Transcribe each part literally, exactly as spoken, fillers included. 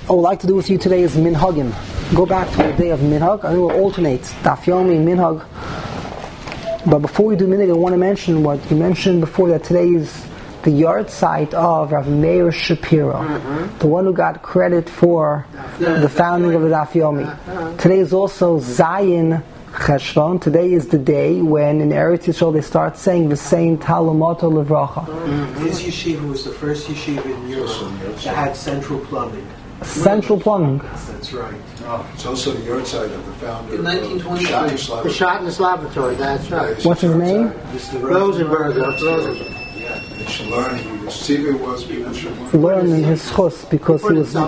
I would like to do with you today is Minhagim. Go back to the day of Minhag. I will alternate Daf Yomi and Minhag. But before we do Minhag, I want to mention what you mentioned before, that today is the yard site of Rav Meir Shapiro, mm-hmm. the one who got credit for yeah, the founding of the Daf Yomi. Uh-huh. Today is also Zayin Cheshvan. Today is the day when in Eretz Yisrael they start saying the same Talamoto Levracha. Mm-hmm. His yeshiva was the first yeshiva in Europe that had central plumbing. Central plumbing. That's right. Oh, it's also the yard site of the founder in nineteen twenty. The Schotten's Laboratory, that's right. What's his name? Rosenberg. Rosenberg. Yeah, they should learn. He was, see if it was, people should learn in his chus because he was.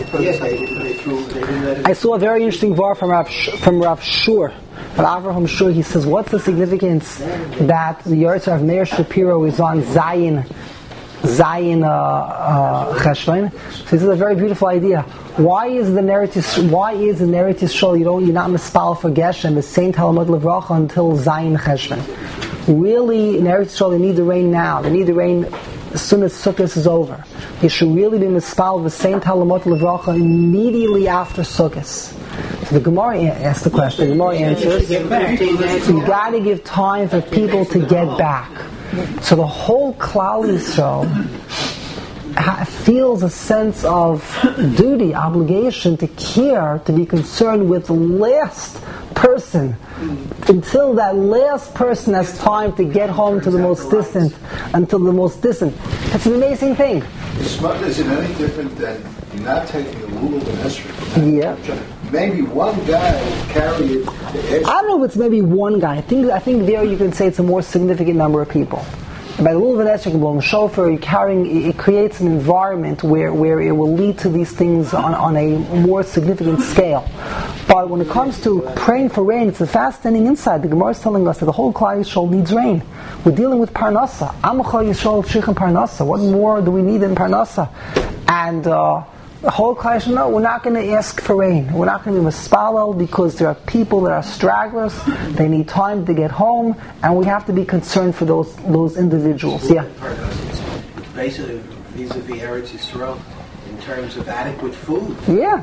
I saw a very interesting var from Rav from Rav Shur. Rav Avraham Shur, he says, what's the significance that the yard site of Meir Shapiro is on Zayin Zayin uh, uh, Cheshvan? So this is a very beautiful idea. Why is the narrative? Why is the narrative show you don't you're not mispal for Geshem the Saint Talmud Levracha until Zayin Cheshvan? Really, in Eretz Yisrael, they need the rain now. They need the rain as soon as Sukkot is over. They should really be mispal the Saint Talmud Levracha immediately after Sukkot. So the Gemara asks the question. The Gemara answers, you got to give time for people to get back. So the whole Klal Yisrael feels a sense of duty, obligation to care, to be concerned with the last person, until that last person has time to get home to the most distant, until the most distant. That's an amazing thing. Smut isn't any different than not taking the rule of an Esrei. Yeah. Maybe one guy will carry it. I don't know if it's maybe one guy. I think I think there you can say it's a more significant number of people. By the rule of an Esrei, blowing shofar, you're carrying, it creates an environment where, where it will lead to these things on, on a more significant scale. But when it comes to praying for rain, it's a fascinating insight. The Gemara is telling us that the whole Klal Yisrael needs rain. We're dealing with Parnasa. Amachal Yisrael Shichem Parnasa. What more do we need in Parnasa? And uh, the whole Klal Yisrael, no, we're not going to ask for rain. We're not going to be mispalel because there are people that are stragglers. They need time to get home, and we have to be concerned for those those individuals. Yeah. Basically, vis-a-vis Eretz Yisrael, in terms of adequate food. Yeah.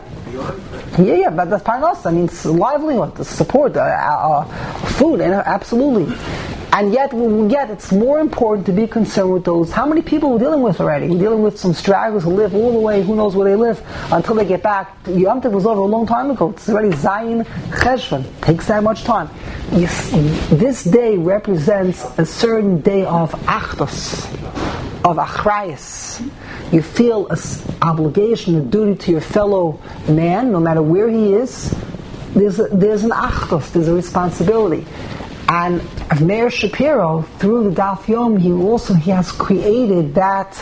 Yeah, yeah, but that's parnasa. I mean, it's livelihood, the support, uh, uh, food, and uh, absolutely. And yet, yet, it's more important to be concerned with those. How many people we're dealing with already? We're dealing with some stragglers who live all the way, who knows where they live, until they get back. Yom Tov was over a long time ago. It's already Zayin Cheshvan. Takes that much time. You see, this day represents a certain day of Achdus, of Achrayus. You feel an obligation, a duty to your fellow man, no matter where he is. There's a, there's an Achdus, there's a responsibility. And Meir Shapiro, through the Daf Yom, he also he has created that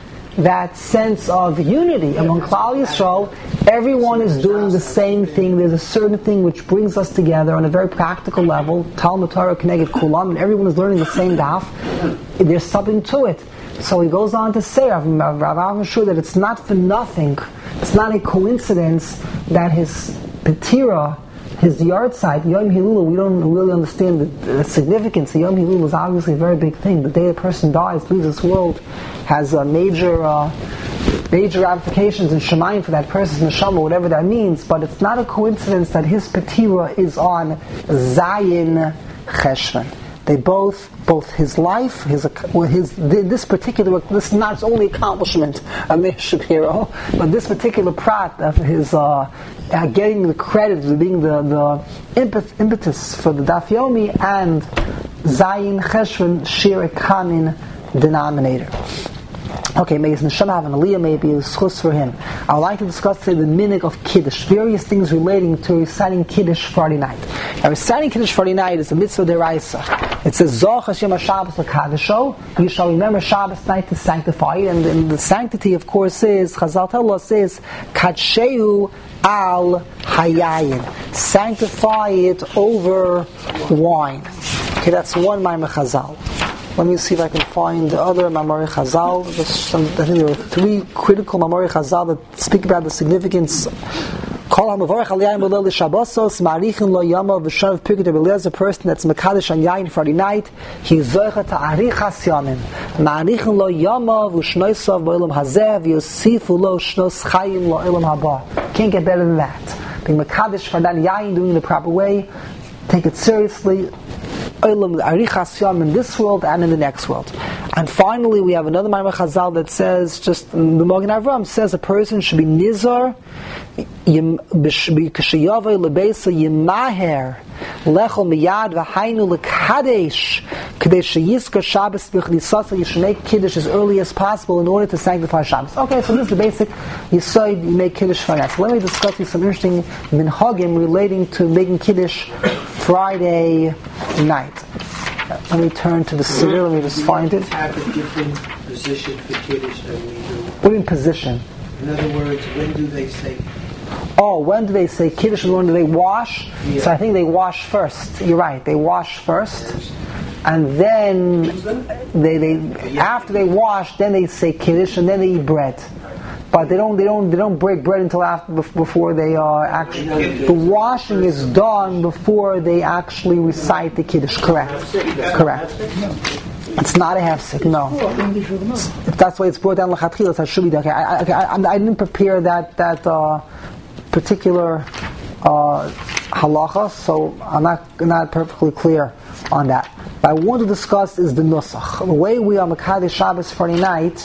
that sense of unity among Klal Yisrael. Everyone is doing the same thing. There's a certain thing which brings us together on a very practical level. Talmud Torah Keneged Kulam, and everyone is learning the same Daf. There's something to it. So he goes on to say, Rav Avraham Shur, that it's not for nothing. It's not a coincidence that his Petira, his yard site, Yom Hilula, we don't really understand the, the significance. Yom Hilula is obviously a very big thing. The day a person dies, leaves this world, has a major, uh, major ramifications in Shemayim for that person's neshama, whatever that means. But it's not a coincidence that his Petira is on Zayin Cheshvan. They both, both his life, his his this particular, this is not his only accomplishment of Meir Shapiro, but this particular prat of his uh, uh, getting the credit for being the, the impet, impetus for the Daf Yomi and Zayin Cheshvan Shir Kanin denominator. Okay, may his neshama have an aliyah, maybe a schus for him. I would like to discuss today the minig of Kiddush, various things relating to reciting Kiddush Friday night. Now, reciting Kiddush Friday night is a mitzvah deraisa. It says, Zoch Hashem HaShabbos LaKadisho, you shall remember Shabbos night to sanctify it, and, and the sanctity, of course, is, Chazal tell us, is, Kadsheu al Hayayin, sanctify it over wine. Okay, that's one Maimar Chazal. Let me see if I can find the other Mamari Chazal. I think there are three critical Mamari Chazal that speak about the significance Kol ha'mavorech al yayin b'leil Shabbosos ma'arichin lo yama v'shav pikut b'leil, a person that's mekadosh on yayin Friday night, he's zoicha ta'arichas yamim. Ma'arichin lo yama v'shnoisav b'olam hazeh v'yosifu lo shnos chayim lo olam haba. Can't get better than that. Being mekadosh for that yayin, doing it the proper way, take it seriously. Olam arichas yam in this world and in the next world. And finally, we have another Maimar Chazal that says, just the Magen Avram says, a person should be nizar b'kashiyavay lebeisa yimaher lechol miyad v'hainu lekadesh kadesh yiska Shabbos b'chnisasa. You should make kiddush as early as possible in order to sanctify Shabbos. Okay, so this is the basic yisoid. You make kiddush for that. So let me discuss you some interesting minhagim relating to making kiddush Friday night. Let me turn to the Siddur. Let me just find it. Have a different position for Kiddush than we do. What in position? In other words, when do they say? Oh, when do they say Kiddush and when do they wash? Yeah. So I think they wash first. You're right. They wash first. And then, they, they after they wash, then they say Kiddush and then they eat bread. But they don't, they don't, they don't break bread until after, before they are actually. The washing is done before they actually recite the Kiddush. Correct. Correct. It's not a hefsek. No. If that's why it's brought down l'chatchilas, that should be done. Okay, I, okay, I, I didn't prepare that that uh, particular uh, halacha, so I'm not not perfectly clear on that. What I want to discuss is the nusach. The way we are mekadesh Shabbos Friday night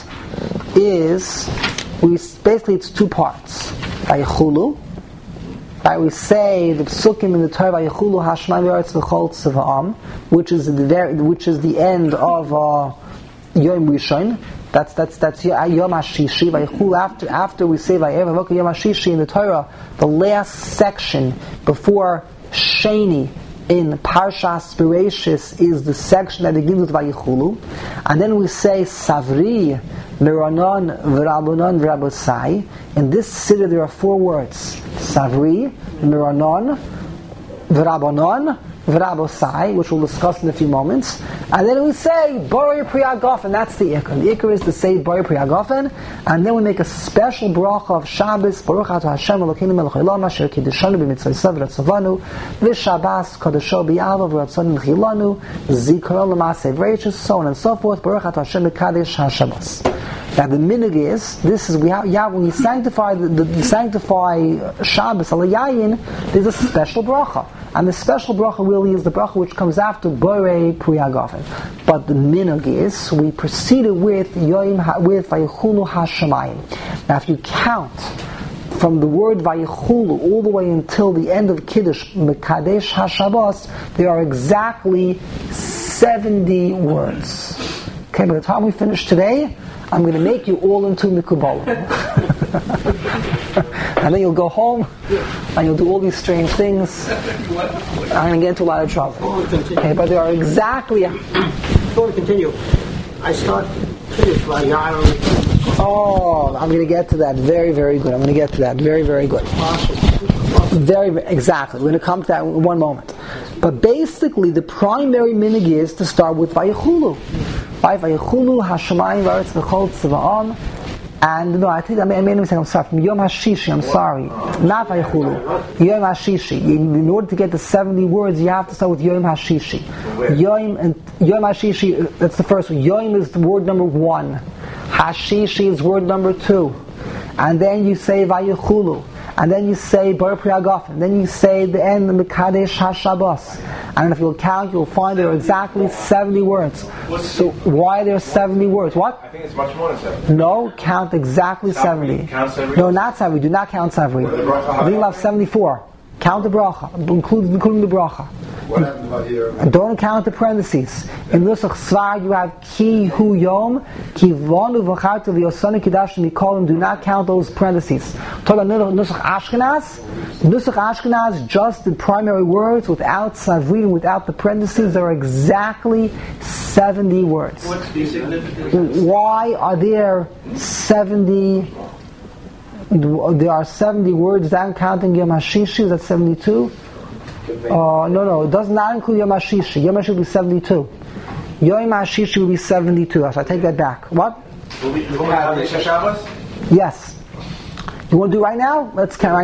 is. We basically it's two parts. Vayichulu, right? We say the psukim in the Torah Vayichulu Hashmai V'Aretz V'Chol Tziva'am, which is the very, which is the end of uh, Yom Rishon. That's that's that's Yom Hashishi. Vayichulu after after we say Vayev Avoka Yom Hashishi in the Torah, the last section before Sheni in Parshas Bereshis is the section that begins with Vayichulu, and then we say Savri. Miranon v'Rabonon v'Rabosai. In this siddur there are four words: Savri, Miranon, v'Rabonon, v'Rabosai, which we'll discuss in a few moments. And then we say Borei Priyagofen. That's the ikar. The ikar is to say Borei Priyagofen, and then we make a special bracha of Shabbos. Baruch atah Hashem Elokeinu melech haolam asher kiddeshanu b'mitzvosav v'ratzavanu v'Shabbos kadosho b'ya'ava v'ratzon l'chilanu zikaron l'maaseh v'reishus, so on and so forth. Baruch atah Hashem mekadesh haShabbos. Now the minig is, this is, we have, yeah, when you sanctify the, the, the sanctify Shabbos al yayin, there's a special bracha. And the special bracha really is the bracha which comes after Borei Priyagofen. But the minig is, we proceeded with Yoim, with Vayichulu HaShamayim. Now if you count from the word Vayichulu all the way until the end of Kiddush, Mekadesh HaShabbos, there are exactly seventy words. Okay, by the time we finish today, I'm going to make you all into Mikubalim. And then you'll go home and you'll do all these strange things. I'm going to get into a lot of trouble. Okay, but there are exactly. Before we continue, I start Kiddush by Yair. Oh, I'm going to get to that. Very, very good. I'm going to get to that. Very, very good. Very, very exactly. We're going to come to that in one moment. But basically, the primary minig is to start with Vayichulu. Vayichulu Hashemayim V'Aretz V'Chol Tziva'am. And no, I think I made, I made a mistake. I'm sorry. From Yom Hashishi. I'm sorry. Not Vayichulu. Yom Hashishi. In order to get the seventy words, you have to start with Yom Hashishi. Yom and Yom Hashishi. That's the first one. Yom is the word number one. Hashishi is word number two. And then you say Vayichulu. And then you say Borei Priyagofen. Then you say the end of Mekadesh HaShabbos. And if you'll count, you'll find there are exactly seventy words. So why are there seventy words? What? I think it's much more than seventy. No, count exactly seventy. Count seventy? No, not seventy. Do not count seventy. I think you'll have seventy-four. Count the bracha, including, including the bracha. What happened about here? And don't count the parentheses. In Nusach Svar you have Ki Hu Yom, Ki Vonu V'chartu V'yosanu Kidashim Mikolim. Do not count those parentheses. Talk about Nusach Ashkenaz. Nusach Ashkenaz, just the primary words without Savrin, without the parentheses. There are exactly seventy words. What's the significance? Why are there seventy? There are seventy words. I'm counting Yom Hashishi. That's seventy-two. Uh, no, no, it does not include Yom Hashishi. Yom Hashishi will be seventy-two. Yom Hashishi will be seventy-two. So I take that back. What? Will we, will we have Shabbos? Yes. You want to do it right now? Let's count right now.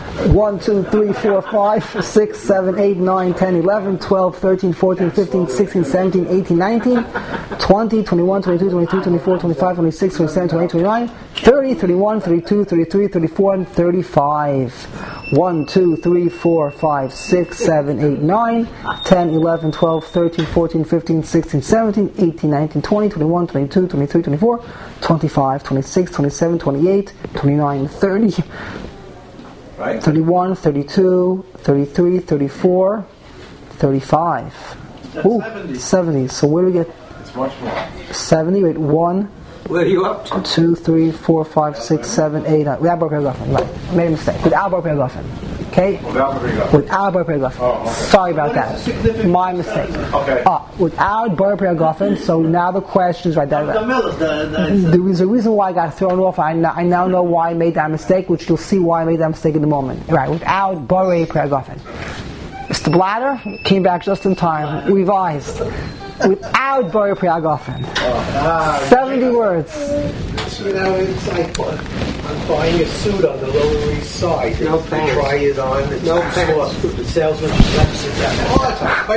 one, two, three, four, five, six, seven, eight, nine, ten, eleven, twelve, thirteen, fourteen, fifteen, sixteen, seventeen, eighteen, nineteen, twenty, twenty-one, twenty-two, twenty-three, twenty-four, twenty-five, twenty-six, twenty-seven, twenty-eight, twenty-nine, thirty, thirty-one, thirty-two, thirty-three, thirty-four, and thirty-five. one, two, three, four, five, six, seven, eight, nine, ten, eleven, twelve, thirteen, fourteen, fifteen, sixteen, seventeen, eighteen, nineteen, twenty, twenty-one, twenty-two, twenty-three, twenty-four, twenty-five, twenty-six, twenty-seven, twenty-eight, twenty-nine, thirty, Right? thirty-one, thirty-two, thirty-three, thirty-four, thirty-five. That's Ooh, seventy. seventy. So where do we get It's much more. seventy? Wait, one, Where are you up to? two, three, four, five, six, seven, eight, nine. Without Bar Paragofen. Right. I made a mistake. Without Bar Paragofen. Okay? Without the big Without Bar Paragofen. Oh, okay. Sorry about What that. is the significance My of mistake. seventy? Okay. Uh, without Bar Paragofen, so now the question is right there. The middle, the, the, There is a reason why I got thrown off. I, n- I now know why I made that mistake, which you'll see why I made that mistake in a moment. Right, without Borei Paragofen. Mister Blatter came back just in time, revised. Without Borei Paragofen. seventy words. You know, it's like uh, I'm buying a suit on the Lower East Side. No You pants. try it on. It's No too pants. soft. The salesman slaps it down. Oh, it's a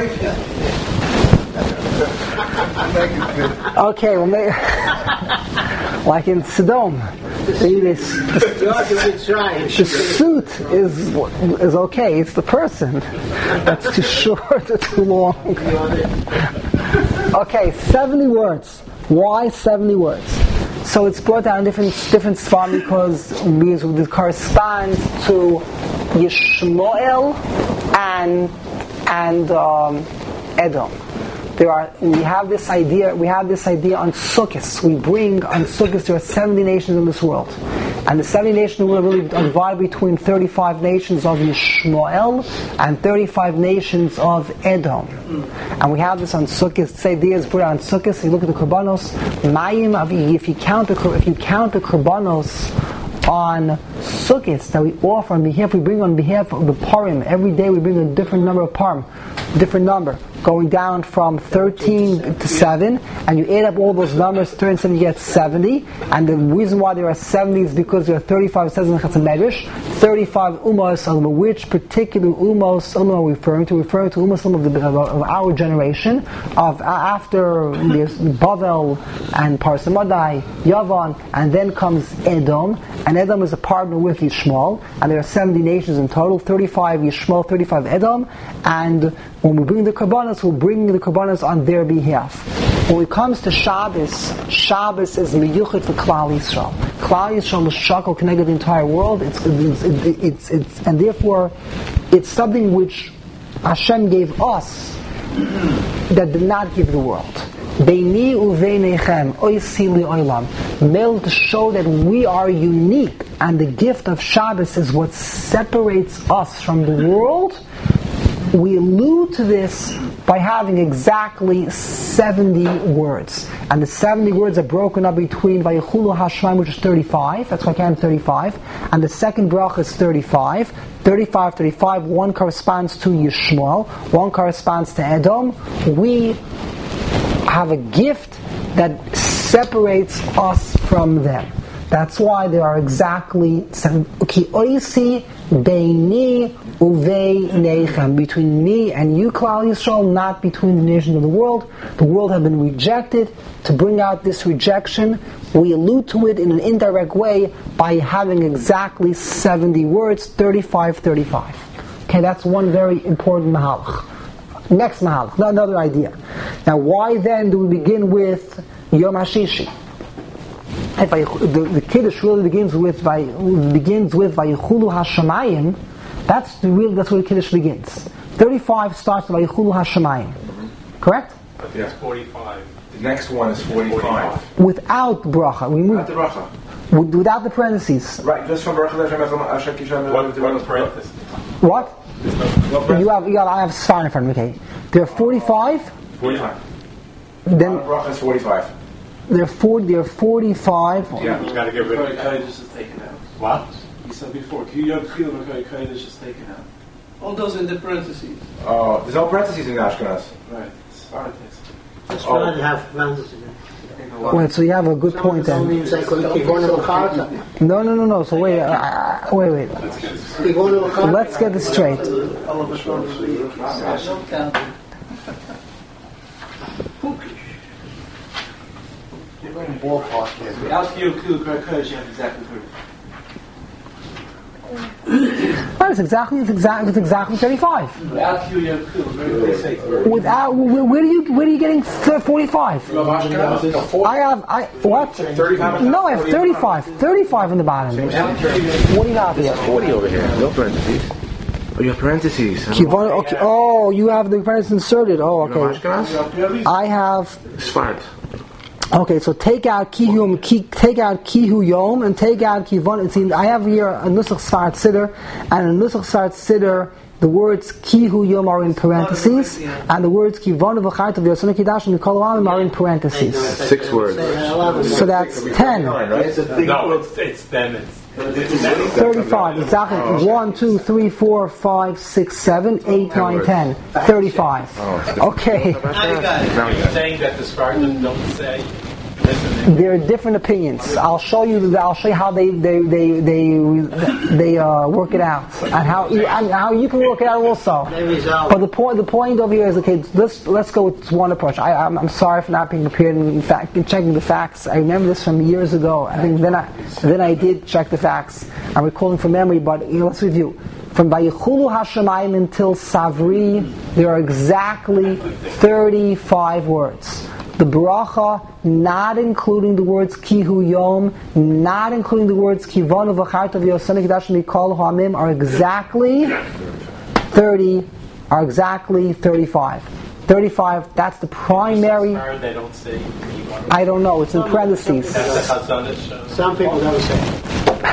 perfect. Okay, well, may, like in Sodom, they- they- the, You're doing trying. the suit is is okay. It's the person that's too short or too long. Okay, seventy words. Why seventy words? So it's brought down different different spot because because it corresponds to Yishmael and and um, Edom. There are we have this idea we have this idea on Sukkot. We bring on Sukkot there are seventy nations in this world. And the seventy nations in the world really are divided between thirty-five nations of Yishmael and thirty-five nations of Edom. And we have this on Sukkot. This idea is brought on Sukkot. You look at the Korbanos, Mayim Avi. If you count the if you count the Korbanos on Sukkot that we offer on behalf, we bring on behalf of the Purim. Every day we bring a different number of Purim, different number, going down from thirteen to seven, and you add up all those numbers, thirty and seven, you get seventy. And the reason why there are seventy is because there are thirty-five, it says in the Chatzon Medrash, thirty-five Umos Alma. Which particular Umos Alma are we referring to? Referring to Umos Alma of, the, of, of our generation, of uh, after there's Bavel and Parsamadai, Yavan, and then comes Edom. And Edom is a partner with Yishmael, and there are seventy nations in total, thirty-five Yishmael, thirty-five Edom, and when we bring the Korbanos, we'll bring the Korbanos on their behalf. When it comes to Shabbos, Shabbos is miyuchet for Klal Yisrael. Klal Yisrael is shakal connected the entire world, it's, it's, it's, it's, it's, and therefore it's something which Hashem gave us that did not give the world. Beini uveinechem oisi li'olam. Mel to show that we are unique, and the gift of Shabbos is what separates us from the world. We allude to this by having exactly seventy words. And the seventy words are broken up between Vayichulu Hashem, which is thirty-five, that's why I count thirty-five, and the second bracha is thirty-five. thirty-five, thirty-five, one corresponds to Yishmael, one corresponds to Edom. We have a gift that separates us from them. That's why there are exactly seven. Ki oisi beini uveinechem, between me and you, Klal Yisrael, not between the nations of the world. The world have been rejected. To bring out this rejection, we allude to it in an indirect way by having exactly seventy words, thirty-five, thirty-five. Okay, that's one very important mahalach. Next mahalach, another idea. Now, why then do we begin with Yom HaShishi? If I, the, the Kiddush really begins with by, begins with Vayichulu Hashemayim. That's the real. That's where the Kiddush begins. Thirty-five starts with Vayichulu Hashemayim. Correct? Yes, forty-five. The next one is forty-five. Without bracha, we move. Not the bracha. With, without the parentheses. Right, just from bracha. What? What parentheses? What? No parentheses. You have. You have. I have sign in front of me. Okay. There are forty-five. Forty-five. Then bracha is forty-five. there are forty. There are forty-five. Yeah, you got to get rid of Kodesh that. is taken out. What? You said before, Kiyom Chilva Kodesh is taken out. All those in the parentheses. Oh, there's no parentheses in Ashkenaz. Right. Sorry, text. That's Oh. why I have parentheses. Wait, so you have a good point then. No, no, no, no. So wait, uh, wait, wait. Let's get this straight. Without Q, Q, Kurdish, you have exactly thirty. Well, it's exactly, it's exactly, it's exactly thirty-five. Without Q, you have Q. They say Without, where, where do you, where are you getting forty-five? I have, I what? No, I have thirty-five. thirty-five in the bottom. What do you have here? forty over here. No parentheses. Oh, you have parentheses. Kivon, okay. Oh, you have the parentheses inserted. Oh, okay. I have. Smart. Okay, so take out kihum, ki, take out kihu yom, and take out kivon. See, I have here a nusach sfart siddur, and a nusach sfart siddur, the words kihu yom are in parentheses, and the words kivon v'chayt of yosana kidash and mikol amim are in parentheses. Six words. So that's ten. No, it's, it's then it's. thirty-five, exactly. one, two, three, four, five, six, seven, eight, nine, ten. thirty-five. Okay. You're saying that the Spartans don't say. There are different opinions. I'll show you. I'll show you how they they they they, they uh, work it out, and how and how you can work it out also. But the point the point over here is, okay, let's let's go with one approach. I I'm, I'm sorry for not being prepared. In fact, in checking the facts, I remember this from years ago. I think then I then I did check the facts. I'm recalling from memory, but you know, let's review. From Vayichulu Hashemayim until Savri, there are exactly thirty-five words. The bracha, not including the words kihu yom, not including the words kivonu v'charta v'yosana kidash mikol ha'amim, are exactly thirty, are exactly thirty-five. thirty-five, that's the primary. They don't say. I don't know, it's in parentheses. Some people don't say.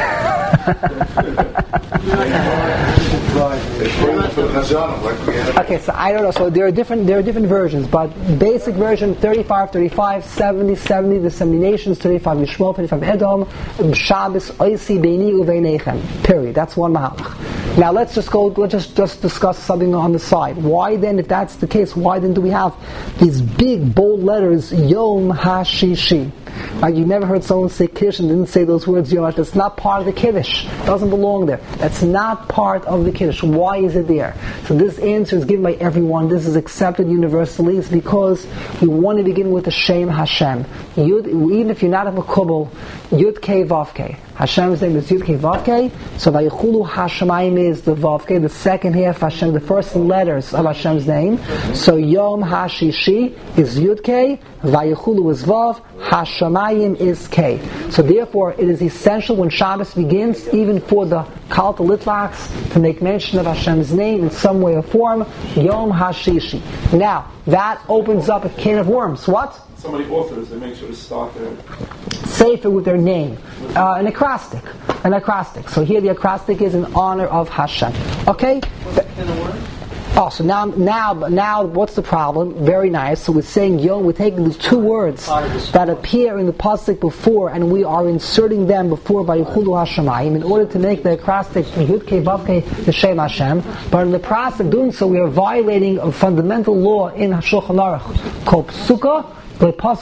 Okay, so I don't know. So there are different there are different versions, but basic version thirty-five, thirty-five, seventy, seventy, the seventy nations, thirty-five Yishmael, thirty-five Edom, Shabbos, Oisi, Beini, Uveinechem. Period. That's one mahalach. Now let's just go. Let's just just discuss something on the side. Why then, if that's the case, why then do we have these big bold letters Yom HaShishi? Like you never heard someone say Kiddush and didn't say those words Yom HaShishi. That's not part of the Kiddush. It doesn't belong there. That's not part of the Kiddush. Why is it there? So this answer is given by everyone. This is accepted universally. It's because we want to begin with the Shem Hashem. Yud, even if you're not a Mekubal, Yud Kei Vav Kei. Hashem's name is Yud Kei Vav Kei. So Vayichulu Hashemayim is the Vav Kei, the second half of Hashem, the first letters of Hashem's name. So Yom HaShishi is Yud Kei, Vayichulu is Vav, Hashemayim is Kei. So therefore, it is essential when Shabbos begins, even for the Kalta Litvaks, to make mention of Hashem's name in some way or form, Yom HaShishi. Now, that opens up a can of worms. What? Somebody authors, they make sure to start there. Sefer with their name. Uh, an acrostic. An acrostic. So here the acrostic is in honor of Hashem. Okay? Oh, so now, now, now, what's the problem? Very nice. So we're saying Yom, we're taking these two words that appear in the pasuk before, and we are inserting them before Vayichulu Hashemayim in order to make the acrostic Yud Kei Vav Kei the Shem Hashem. But in the process of doing so, we are violating a fundamental law in Shulchan Aruch called Psukkah. You're not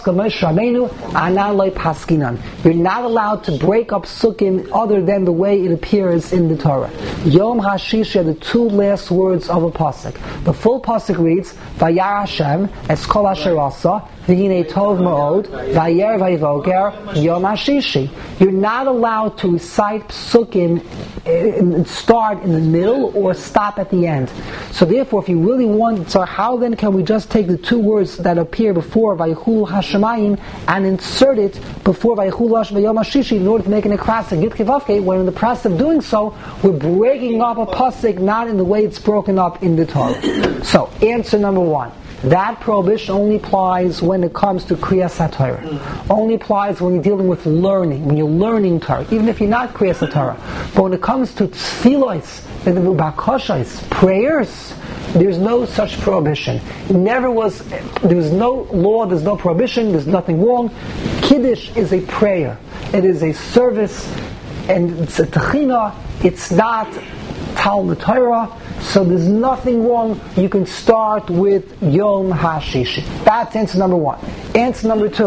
allowed to break up sukkim other than the way it appears in the Torah. Yom HaShishi are the two last words of a pasuk. The full pasuk reads, Vayar Hashem es kol asher asa v'hinei tov ma'od vayer vayivoker Yom HaShishi. You're not allowed to recite psukim and start in the middle or stop at the end. So therefore, if you really want, so how then can we just take the two words that appear before Vayichulu Hashemayim and insert it before Vayichulu Hashemayim Yom HaShishi in order to make an acrostic Yud Kei Vav Kei, when in the process of doing so, we're breaking up a pasuk not in the way it's broken up in the Torah. So, answer number one. That prohibition only applies when it comes to Kriyas HaTorah. Mm. Only applies when you're dealing with learning, when you're learning Torah, even if you're not Kriyas HaTorah. But when it comes to tfilos, bakashos, prayers, there's no such prohibition. It never was, there's no law, there's no prohibition, there's nothing wrong. Kiddush is a prayer. It is a service, and it's a techina, it's not Talmud Torah, so there's nothing wrong. You can start with Yom HaShishi. That's answer number one. Answer number two.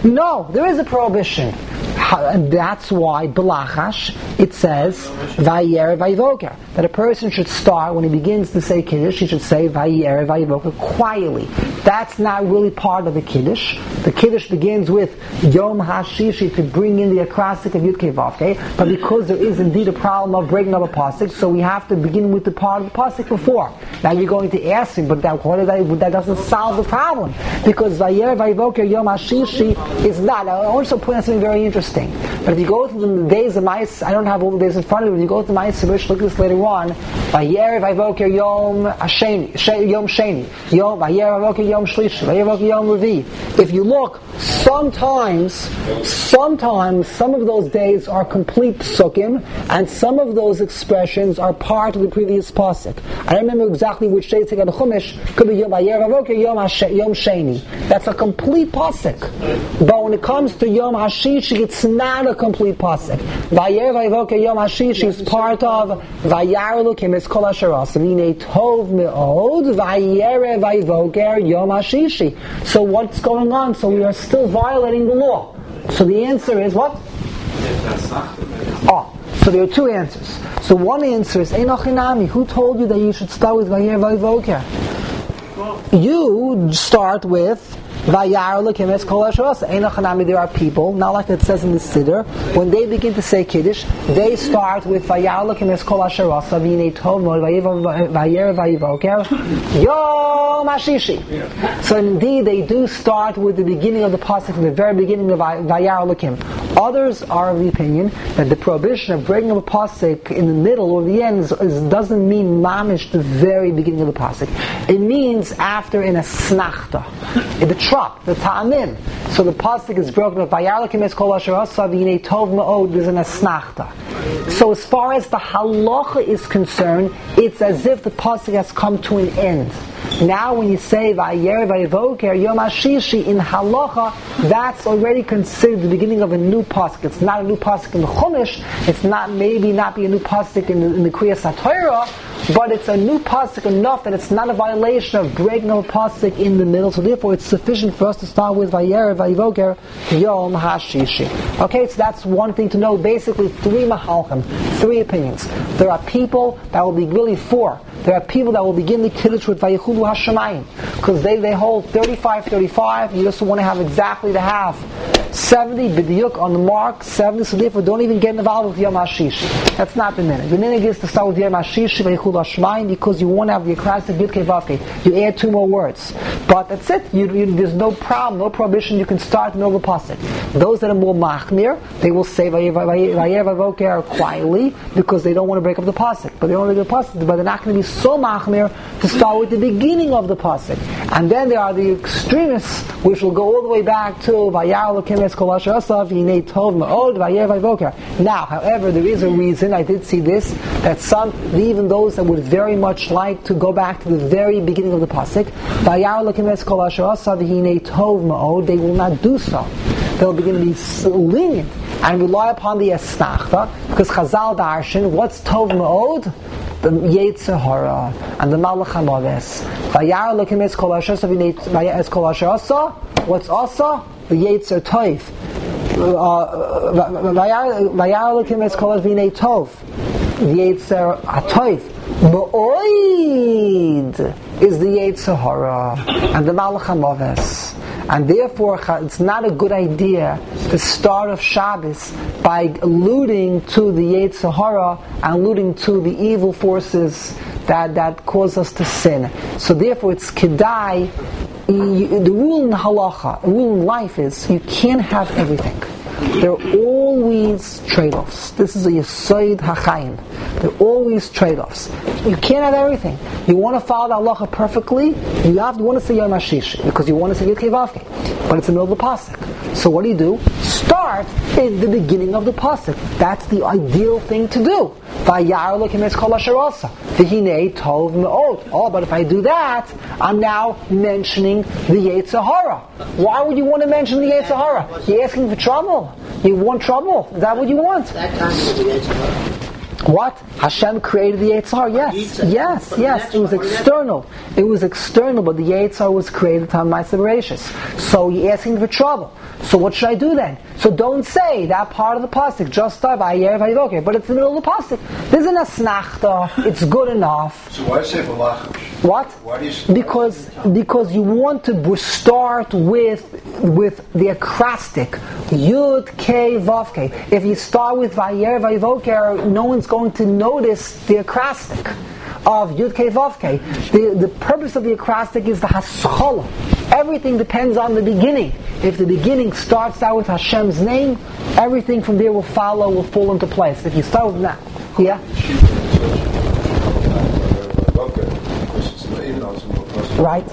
No, there is a prohibition. And that's why Belachash, it says Vayer Vayivoker, that a person should start, when he begins to say Kiddush, he should say Vayer Vayivoker quietly. That's not really part of the Kiddush. The Kiddush begins with Yom HaShishi to bring in the acrostic of Yud Kei Vav Kei, but because there is indeed a problem of breaking up a pasuk, so we have to begin with the part of the pasuk before. Now you're going to ask him, but that, what is that, that doesn't solve the problem, because Vayer Vayivoker Yom HaShishi is not. I also point out something very interesting. But if you go through the days of Ma'is, I don't have all the days in front of me, but if you go to Ma'is Rish, look at this later on, Vayer Vayivoker Yom Sheni, Yom Sheni, Yom Vayer Vayivoker Yom Shlishi, Vayer Vayivoker Yom Levi. If you look, sometimes, sometimes, some of those days are complete psukim, and some of those expressions are part of the previous pasuk. I don't remember exactly which days they got the Chumash, could be Yom Vayer Vayivoker Yom Sheni. That's a complete pasuk. But when it comes to Yom HaShishi, it's not a complete pasuk. Vayer Vayivoker Yom HaShishi is part of Vayar Elokim es kol asher asa v'hinei tov me'od Vayer Vayivoker Yom HaShishi. So what's going on? So we are still violating the law. So the answer is what? Oh, so there are two answers. So one answer is Ein Achinami. Who told you that you should start with Vayer Vayivoker? You start with Vayar Elokim es kol asher asa. Ein Achinami. There are people, not like it says in the Siddur, when they begin to say Kiddush, they start with Vayar Elokim es kol asher asa v'hinei tov me'od Vayer Vayivoker Yom HaShishi. So indeed they do start with the beginning of the pasuk, from the very beginning of Vayar Elokim. Others are of the opinion that the prohibition of breaking up a pasuk in the middle or the end is, is, doesn't mean mamish the very beginning of the pasuk. It means after in a snachta, in the trop, the ta'amim. So the pasuk is broken up. Vayar Elokim es kol asher asa v'hinei tov me'od. There's an asnachta. So as far as the halacha is concerned, it's as if the pasuk has come to an end. Now when you say Vayer Vayivoker Yom HaShishi in halacha, that's already considered the beginning of a new pasuk. It's not a new pasuk in the Chumash. It's not maybe not be a new pasuk in the, in the Kriyas HaTorah, but it's a new pasuk enough that it's not a violation of breaking up a pasuk in the middle. So therefore, it's sufficient for us to start with Vayer Vayivoker Yom HaShishi. Okay, so that's one thing to know. Basically, three mahalchim, three opinions. There are people that will be really four. There are people that will begin the Kiddush with Vayichulu Hashemayim, because they, they hold thirty-five thirty-five. You just want to have exactly the half. seventy, b'diuk on the mark, seventy, so therefore don't even get involved with Yom HaShishi. That's not the minute. The minute is to start with Yom HaShishi, Vayichulu Hashemayim, because you want to have the acrostic Yud Kei Vav Kei. You add two more words. But that's it. You, you, there's no problem, no prohibition. You can start in the pasuk. Those that are more machmir, they will say Vayer Vayivoker quietly, because they don't want to break up the pasuk. But they don't want to break up the pasuk, but they're not going to be so machmir to start with the beginning of the pasuk. And then there are the extremists, which will go all the way back to Vayar Elokim es kol asher asa v'hinei tov me'od Vayer Vayivoker. Now, however, there is a reason, I did see this, that some, even those that would very much like to go back to the very beginning of the pasuk, Vayar Elokim es kol asher asa v'hinei tov me'od, they will not do so. They'll begin to be lenient and rely upon the esnachta, because Chazal darshan, what's tov me'od? The Yetzer Hara and the Malach HaMaves. Vayar Elokim es kol asher asa v'hinei es kol asher asa. What's asa? The Yetzer Toiv. Vayar Elokim es kol asher v'hinei tov. The Yetzer HaToiv. Ba'oid is the Yetzer Hara and the Malach HaMaves. And therefore, it's not a good idea to start off Shabbos by alluding to the Yetzer Hara and alluding to the evil forces that, that cause us to sin. So therefore, it's kedai. The rule in halacha, the rule in life is you can't have everything. There are always trade-offs. This is a Yesod HaChaim. There are always trade-offs. You can't have everything. You want to follow the halacha perfectly, you have to want to say Yom HaShishi, because you want to say Yud Kei Vav Kei. But it's in the middle of the pasuk. So what do you do? Start in the beginning of the pasuk. That's the ideal thing to do. Vayar Elokim es kol asher asa v'hinei tov me'od. Oh, but if I do that, I'm now mentioning the Yetzer Hara. Why would you want to mention the Yetzer Hara? You're asking for trouble. You want trouble. Is that what you want? That time is the Yetzer Hara. What? Hashem created the Yetzer Hara. Yes, yes, yes. It was external. It was external, but the Yetzer Hara was created on Ma'aseh Bereishis. So you're asking for trouble. So what should I do then? So don't say that part of the pasuk. Just start Vayerev Vayivoker, but it's the middle of the pasuk. There's an asnachta. It's good enough. So why say Balach? What? Why do you because because you want to start with with the acrostic Yud Kei Vav Kei. If you start with Vayerev Vayivoker, no one's going to notice the acrostic of Yud Kei Vav Kei. The the purpose of the acrostic is the haschala. Everything depends on the beginning. If the beginning starts out with Hashem's name, everything from there will follow, will fall into place. If you start with that, yeah. Right.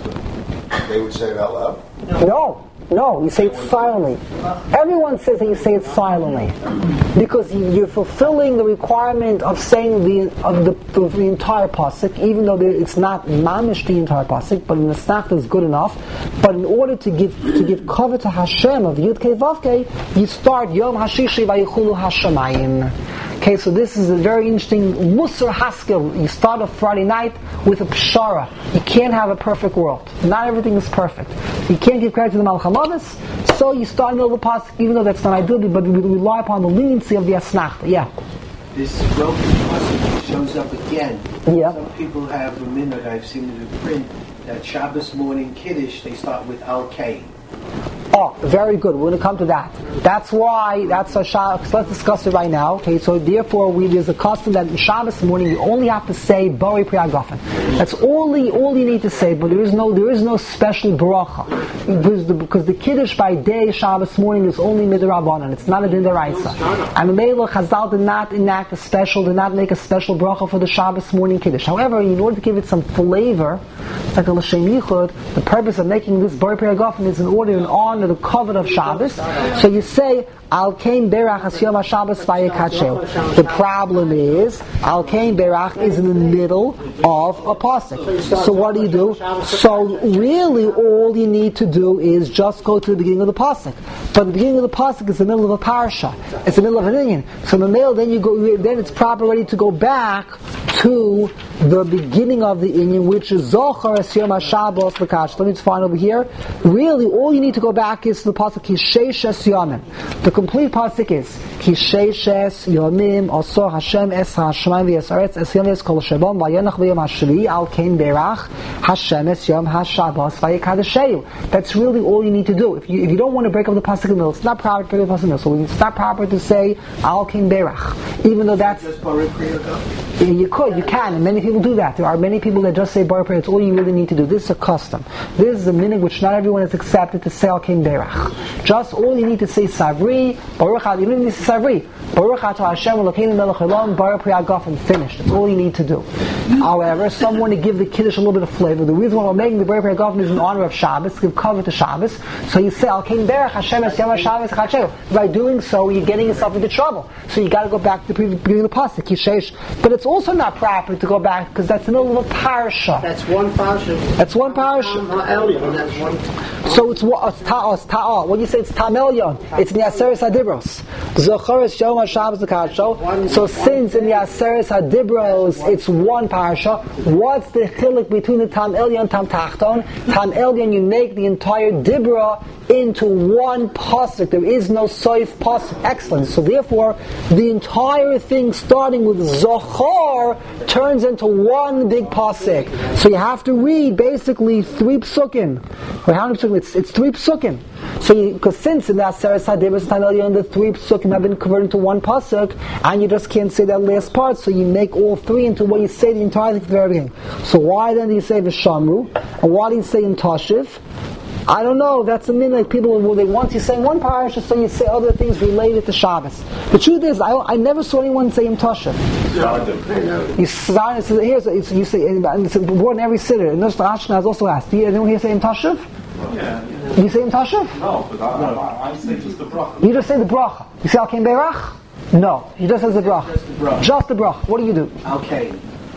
They would say it out loud? No. No, you say it silently. Everyone says that you say it silently because you're fulfilling the requirement of saying the of the, the, the entire pasuk, even though it's not mamish the entire pasuk, but in the snach is good enough. But in order to give to give cover to Hashem of Yud Kei Vav Kei, you start Yom Hashishi Vayichulu Hashemayim. Okay, so this is a very interesting Musar Haskell. You start a Friday night with a Pshara. You can't have a perfect world. Not everything is perfect. You can't give credit to the Malchamavis, so you start in the middle of the pasuk, even though that's not ideal, but we rely upon the leniency of the Asnachta. Yeah. This broken pasuk shows up again. Yeah. Some people have a minute, I've seen it in print, that Shabbos morning Kiddush, they start with Al-Kain. Oh, very good. We're going to come to that. That's why, that's a Shabbos. Let's discuss it right now. Okay, so therefore, we, there's a custom that in Shabbos morning you only have to say Borei Pri Hagafen. That's only all you need to say, but there is no there is no special bracha because the, because the Kiddush by day Shabbos morning is only midrabanan. It's not a din deraisa. And the Meilah Chazal did not enact a special, did not make a special bracha for the Shabbos morning Kiddush. However, in order to give it some flavor, it's like a l'shem yichud. The purpose of making this Borei Pri Hagafen is in order and on the covet of Shabbos. So you say Al Kain Berach Hasyom HaShabbos Vayikachel. The problem is Al Kain Berach is in the middle of a pasuk. So what do you do? So really all you need to do is just go to the beginning of the pasuk. But the beginning of the pasuk is the middle of a parsha. It's the middle of an inyan. So in the middle, then you go. Then it's proper ready to go back to the beginning of the inyan, which is Zochar Hasyom HaShabbos V'Kash. Let me just find over here. Really, all you need to go back is to the pasuk Kisheishes Yomim. The complete pasuk is Kisheishes Yomim Osor Hashem Es HaShemayim V'Yesaretz Es Yom Es Kol Shabam V'Yenach V'Yom HaShvi Al Kain Berach Hashem Es Yom HaShabbos V'Yikadesheyu. That's really all you need to do. If you if you don't want to break up the pasuk in the middle, it's not proper to break up the pasuk in the middle. So it's not proper to say Al Kain Berach, even though that's you could, you can, and many people do that. There are many people that just say Baruch Prayer. It's all you really need to do. This is a custom. This is a minhag which not everyone has accepted to say Al Kain Berach. Just all you need to say Savri, Baruch Ad, you don't need to say Savri. Baruch Ad Hashem Elokeinu Melech Haolam, Baruch Pri Hagafen, finished. That's all you need to do. However, some want to give the Kiddush a little bit of flavor. The reason why we're making the Baruch Pri Hagafen is in honor of Shabbos, to give cover to Shabbos. So you say Al Kain Berach Hashem Es Yom HaShabbos Chacheu. By doing so, you're getting yourself into trouble. So you got to go back to the beginning of the pasuk, Kishesh. But it's also not proper to go back because that's the middle of a parsha. That's one parsha. That's one parsha. That's one. So it's what it's ta'os ta'ah. When you say it's tam elyon, it's in the Aseres Hadibros. Zocharis Yom HaShabbos L'Kadsho. So since in the Aseres Hadibros it's one parsha, what's the chiluk between the tam elyon and tam tachton? Tam elyon, you make the entire dibra into one pasuk. There is no soif pasuk. Excellent. So therefore, the entire thing starting with Zochar turns into one big pasuk. So you have to read basically three psukim. Or how many psukim? It's, it's three psukim. So because since in the Aseres Hadibros Tam Elyon the three psukim have been converted into one pasuk, and you just can't say that last part, so you make all three into what you say the entire thing at the very beginning. So why then do you say V'Shamru? And why do you say in Tashiv? I don't know, that's a minute like people, well, they want you saying one parasha, so you say other things related to Shabbos. The truth is, I, I never saw anyone say Yom Toshav. You start, here's, it's, you say, and it's important in every sitter. And Mister Ashkenaz also asked, do you anyone here say Yom Toshav? Yeah, yeah. You say Yom Toshav? No, but I, no. I, I say just the bracha. You just say the bracha. You say Al Kain Berach? No, he just says the bracha. Just the bracha. Just the bracha. What do you do? Al Kain.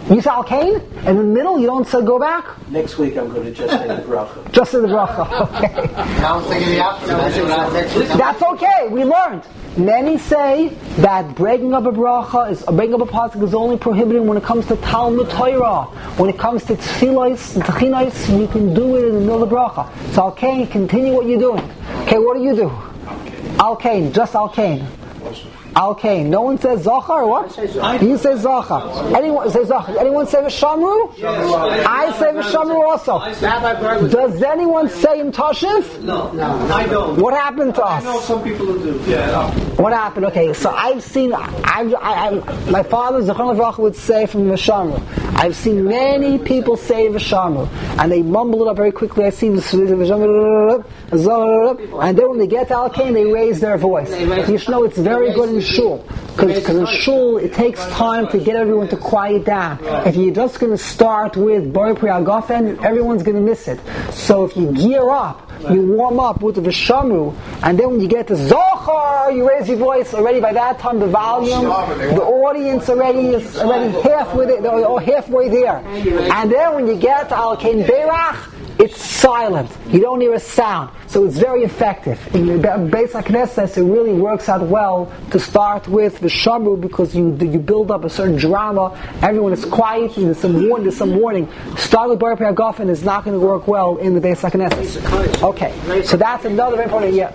You say Al-Kain? In the middle, you don't say go back? Next week I'm going to just say the bracha. Just say the bracha, okay. Now I'm thinking the opposite. That's okay, we learned. Many say that breaking up a bracha, is breaking up a pasuk is only prohibited when it comes to Talmud Torah. When it comes to tefillos and techinos, you can do it in the middle of the bracha. So Al-Kain, continue what you're doing. Okay, what do you do? Al-Kain, just Al-Kain. Al-Kain. No one says Zachar or what? You say Zachar. Anyone say Zachar? Anyone say V'shamru? Yes. I say V'shamru also. Does anyone say Im Tashiv? No, no, I don't. What happened to I us? know some people who do. Yeah. What happened? Okay, so I've seen, I've, I, I, my father, Zechron Levrach, would say from V'shamru. I've seen many people say V'shamru, and they mumble it up very quickly. I see V'shamru, and then when they get to Al-Kain, they raise their voice. You should know it's very good in shul, because in shul it takes time to get everyone to quiet down. If you're just going to start with Bari Pri Agafen, everyone's going to miss it. So if you gear up, you warm up with the V'shamru, and then when you get to Zohar, you raise your voice. Already by that time, the volume, the audience already is already half with it, or halfway there. And then when you get to Al-Kain Berach, it's silent. You don't hear a sound. So it's very effective. In the Beis HaKnesses, it really works out well to start with the V'shamru, because you you build up a certain drama. Everyone is quiet. There's some warning. There's some warning. Start with Bari Pri Agafen is not going to work well in the Beis HaKnesses. Okay, so that's another very important. Yeah.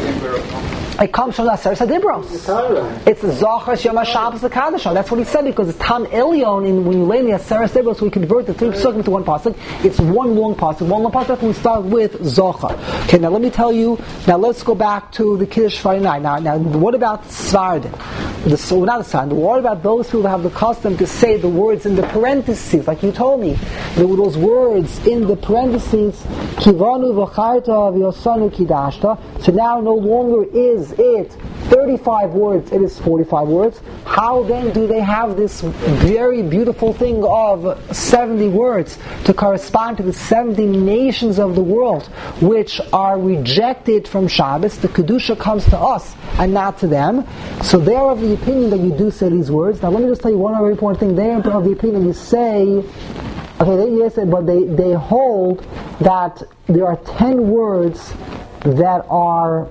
It comes from the Aseret HaDibros. It's the Zachar Yom HaShabbos the Kaddish. That's what he said, because it's Tam Elyon, and when you lay in the Aseret HaDibros, we convert the three psukim into one pasuk. It's one long pasuk. One long pasuk. We start with Zachar. Okay, now let me tell you. Now let's go back to the Kiddush Friday night. Now, now, what about Svardim? The so not the Svardim. What about those people that have the custom to say the words in the parentheses, like you told me? There were those words in the parentheses. Kivanu v'charta v'yosanu kidashta. So now no longer is it thirty-five words, it is forty-five words. How then do they have this very beautiful thing of seventy words to correspond to the seventy nations of the world which are rejected from Shabbos? The Kedusha comes to us and not to them. So they are of the opinion that you do say these words. Now let me just tell you one other important thing. They are of the opinion you say, okay, they, yes, but they, they hold that there are ten words that are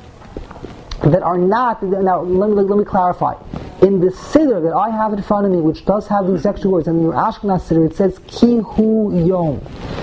that are not, now let me, let me clarify. In the Siddur that I have in front of me, which does have these extra words, and in your Ashkenaz Siddur it says Ki Hu Yom.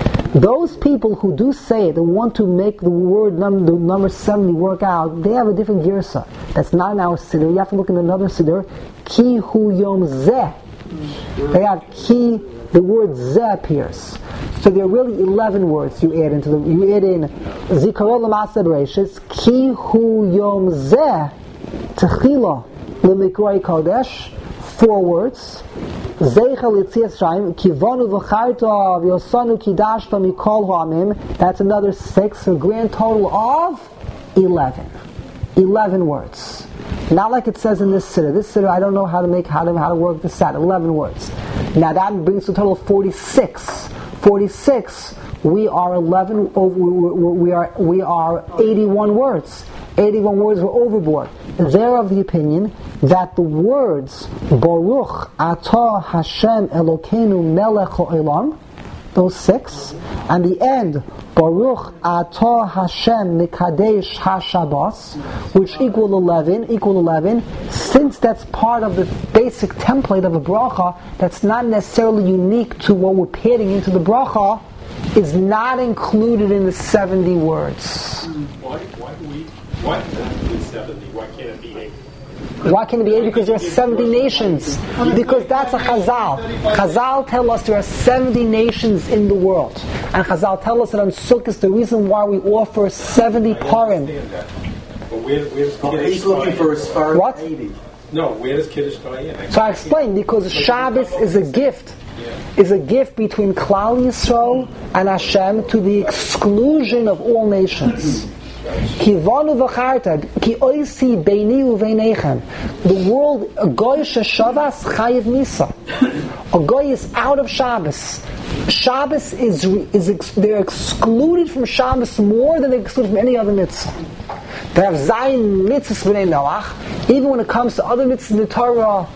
Those people who do say it and want to make the word number, the number seventy work out, they have a different girsa. That's not in our Siddur. You have to look in another Siddur. Ki Hu Yom Zeh. They have Ki, the word Zeh appears. So there are really eleven words you add into the, you add in Zikaron L'Maaseh Bereishis, Ki Hu Yom Zeh Techila L'Mikroi Kodesh, four words. Zeicha L'Tzias Shayim, Kivanu V'charta V'yosanu Kidashta Mikol Ha'amim, that's another six, a grand total of eleven. Eleven words. Not like it says in this siddur. This siddur, I don't know how to make, how to, how to work this out. eleven words. Now that brings to a total of forty-six. forty-six, we are eleven over, we are we are eighty-one words. eighty-one words were overboard. They're of the opinion that the words Baruch Atah Hashem Elokeinu Melech Ha'olam, those six, and the end Baruch Atah Hashem Mikadesh HaShabbos, which equal eleven, equal eleven. Since that's part of the basic template of a bracha, that's not necessarily unique to what we're putting into the bracha, is not included in the seventy words. Why? Why do we? Why can't it be seventy? Why can't it be eight? Why can it be eight? Because there are seventy nations. Because that's a Chazal. Chazal tell us there are seventy nations in the world. And Chazal tell us that on Sukkot, the reason why we offer seventy parim. But where, where's Kiddush? He's looking for as far What? as eighty. No, where does Kiddush go in? So I explained, because Shabbos is a gift. Is a gift between Klal Yisrael and Hashem to the exclusion of all nations. Kivanu v'charta, ki oisi beini uveinechem. The world, a goy sheshavas chayiv misa. A goy is out of Shabbos. Shabbos is, is ex, they're excluded from Shabbos more than they're excluded from any other mitzvah. They have zayin mitzvahs b'nei Noach. Even when it comes to other mitzvahs in the Torah,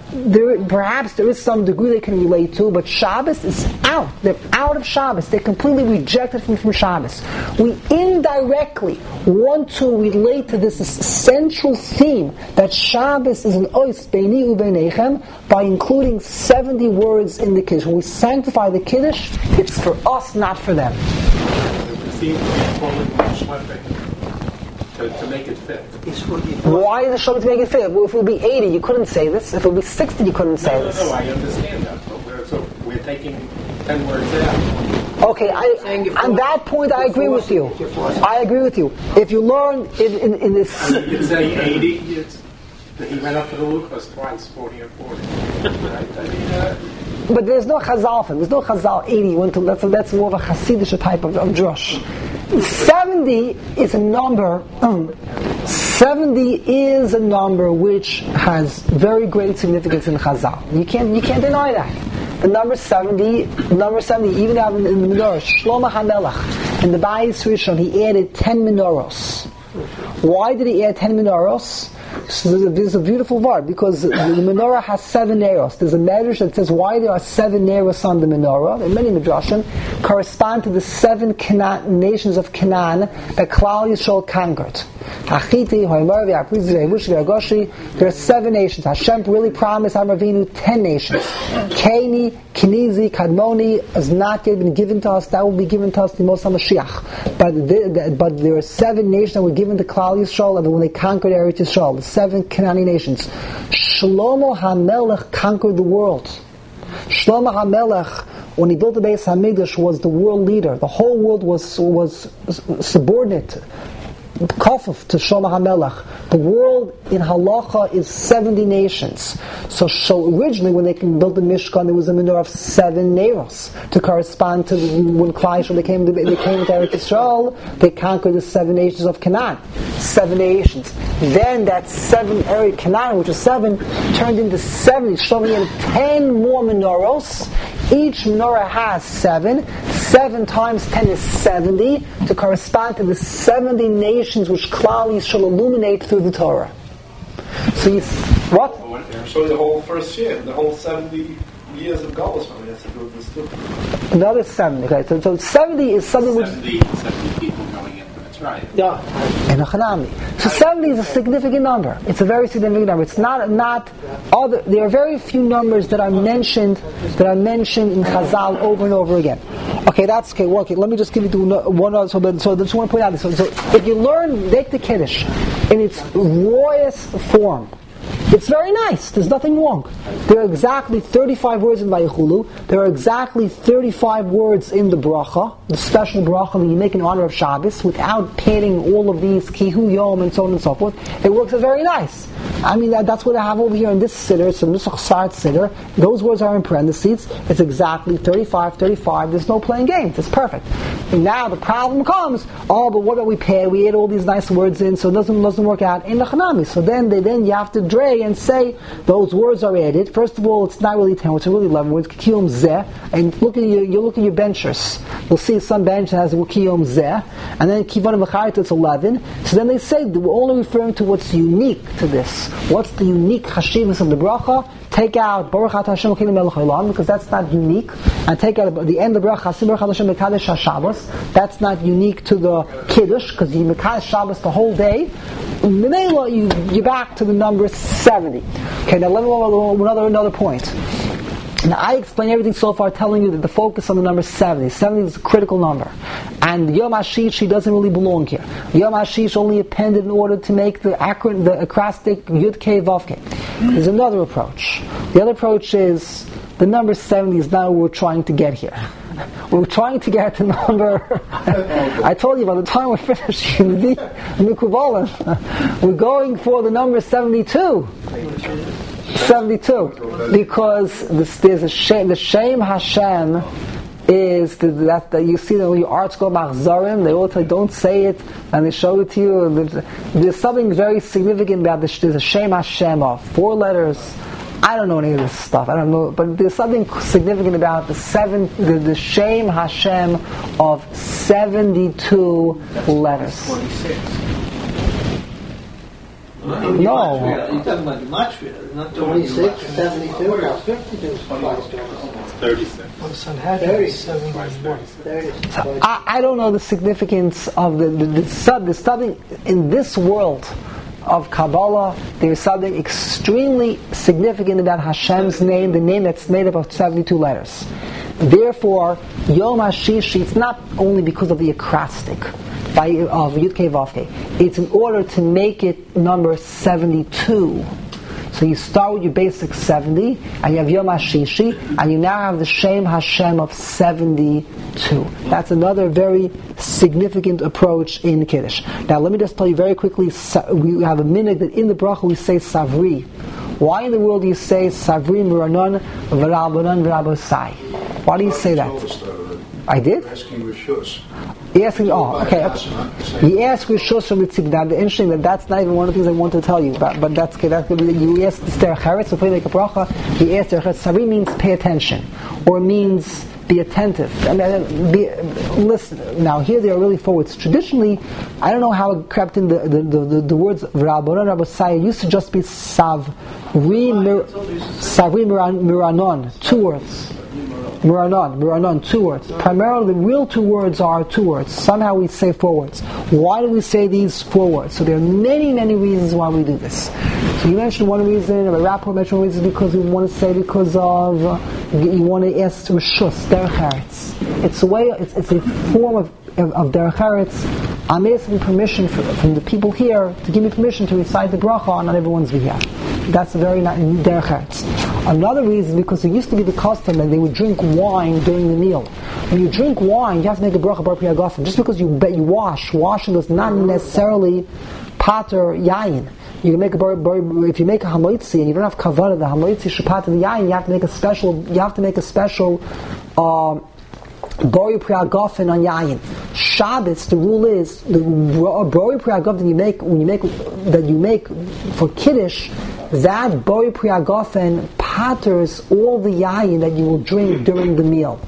there, perhaps there is some degree they can relate to, but Shabbos is out. They're out of Shabbos. They're completely rejected from, from Shabbos. We indirectly want to relate to this central theme that Shabbos is an ois beini u'beinechem by including seventy words in the Kiddush. When we sanctify the Kiddush, it's for us, not for them. The theme is calling Shlepping to, to make it fit. Why is the Shabbat to make it fit? Well, if it would be eighty, you couldn't say this. If it would be sixty, you couldn't say no, no, this. No, no, I understand that. So we're, so we're taking ten words out. Okay, I, on that point, I agree with you. I agree with you. If you learn in, in, in this... You can say eighty, it's, he went up to the Lucas twice, forty and forty. Right? I mean, uh, but there's no Chazal for it. There's no Chazal eighty. Went to, that's, that's more of a Hasidic type of, of drush. seventy is a number... Um, seventy is a number which has very great significance in Chazal. You can't, you can't deny that. The number seventy, number seventy, even in the menorah, Shlomo HaMelech, in the Bayis Rishon, he added ten menorahs. Why did he add ten menorahs? So there's a beautiful word, because the menorah has seven neros. There's a medrash that says why there are seven neros on the menorah. And many midrashim correspond to the seven Canaan, nations of Canaan that Klal Yisrael conquered. Hachiti, Hoimar, V'Aprizi, V'Yevush, V'Yagoshi. There are seven nations. Hashem really promised Amravinu ten nations. Keni, Kenizi, Kadmoni has not yet been given to us. That will be given to us the Moshe Mashiach. But the, but there are seven nations that were given to Klal Yisrael and when they conquered Eretz Yisrael. The seven Canaanite nations. Shlomo HaMelech conquered the world. Shlomo HaMelech, when he built the Beis HaMikdash, was the world leader. The whole world was was subordinate, kafuf to Shlomo HaMelech. The world in halacha is seventy nations. So, so originally, when they built the Mishkan, there was a menorah of seven neros to correspond to the, when Klal Yisrael they came to they came to Eretz Yisrael. They conquered the seven nations of Canaan. Seven nations. Then that seven area Canaan, which was seven, turned into seventy. Shlomo had ten more menorahs. Each menorah has seven. Seven times ten is seventy, to correspond to the seventy nations which Klal Yisrael illuminate through the Torah. So you, what? So the whole first year, the whole seventy years of Galus, has to do with this too. Another seventy. Okay, so, so seventy is something which seventy, seventy people going in. That's right. Yeah. And a Hanami. So seventy is a significant number. It's a very significant number. It's not not other. There are very few numbers that are mentioned that are mentioned in Chazal over and over again. Okay, that's okay. Well, okay, let me just give you one other. So, so I just want to point out this. So, so if you learn make the Kiddush in its rawest form, it's very nice. There's nothing wrong. There are exactly thirty-five words in Vayichulu. There are exactly thirty-five words in the bracha, the special bracha that you make in honor of Shabbos, without padding all of these kihu yom and so on and so forth. It works out very nice. I mean, that, that's what I have over here in this siddur. It's a Nusach Sart siddur. Those words are in parentheses. It's exactly thirty-five, thirty-five. There's no playing games. It's perfect. And now the problem comes, oh, but what about we pad? We add all these nice words in, so it doesn't, doesn't work out in the Chanami. So then, they, then you have to dray and say those words are added. First of all, it's not really ten words, it's really eleven words. Kiyom zeh, and look at your, you look at your benchers. You'll see some bench has kiyom zeh, and then kivan v'chayit it's eleven. So then they say that we're only referring to what's unique to this. What's the unique chashivas of the bracha? Take out Baruch Atah Hashem Elokeinu Melech Haolam, because that's not unique, and take out the end of the bracha Hasim Baruch Atah Hashem Mekadesh HaShabbos. That's not unique to the Kiddush, because you Mekadesh Shabbos the whole day. In the Mela, you you're back to the number seventy. Okay, now let me go another another point. Now I explained everything so far, telling you that the focus on the number seventy. seventy is a critical number, and Yom HaShish she doesn't really belong here. Yom HaShish only appended in order to make the acro- the acrostic Yud Kei Vav Kei. There's another approach. The other approach is the number seventy is not what we're trying to get here. We're trying to get the number. I told you by the time we're finished in the Mikubalim, we're going for the number seventy-two. seventy-two, because this, there's a shame. The shame Hashem is the, that, that you see that your arts go machzarim. They all tell you don't say it, and they show it to you. And there's, there's something very significant about this. There's a shame Hashem of four letters. I don't know any of this stuff. I don't know, but there's something significant about the seven, the, the shame Hashem of seventy-two letters. No. You're talking about the matria, not twenty-six, seventy-two, or fifty-two. thirty-six. On Sanhedrin, seventy-one. So I, I don't know the significance of the the, the sub. There's something in this world of Kabbalah. There's something extremely significant about Hashem's name, the name that's made up of seventy-two letters. Therefore, Yom HaShishi, it's not only because of the acrostic by, of Yud Kei Vav Kei. It's in order to make it number seventy-two. So you start with your basic seventy, and you have Yom HaShishi, and you now have the Shem Hashem of seventy-two. That's another very significant approach in Kiddush. Now let me just tell you very quickly, we have a minute that in the bracha we say Savri. Why in the world do you say Savri Miranon V'Rabbanon V'Rabbosai? Why do you say that? I did? Asking Rishus. He asked me, oh, okay. He asked Rishus from the Tzibur. Now, interesting that that's not even one of the things I want to tell you, but, but that's okay. That's good. You asked the Derech Eretz before you make a bracha. He asked Derech Eretz. Savri means pay attention, or means be attentive. I mean, be, listen. Now, here they are really forwards. Traditionally, I don't know how it crept in the the, the, the, the words Rabbanon Rabbosai. It used to just be Savri Mir, Savri Miranon, two words. Miranon, Miranon, two words. Primarily, the real two words are two words. Somehow we say four words. Why do we say these four words? So there are many, many reasons why we do this. So you mentioned one reason, or Rapport mentioned one reason because we want to say because of, uh, you want to ask Rishus, Derech Eretz. It's a way, it's, it's a form of, of, of Derech Eretz. I'm asking permission for, from the people here to give me permission to recite the bracha on everyone's behalf. That's a very nice Derech Eretz. Another reason, because it used to be the custom that they would drink wine during the meal. When you drink wine, you have to make a bracha bar Pri Hagafen. Just because you bet you wash, washing does not necessarily pater yayin. You can make a bar, bar if you make a hamoitzi and you don't have kavanah, the hamoitzi should pater the yayin. You have to make a special. You have to make a special. Uh, Bori Pri Hagafen on Yayin. Shabbos, the rule is the Bori Pri Hagafen that you make when you make that you make for Kiddush, that Bori Pri Hagafen patters all the Yayin that you will drink during the meal.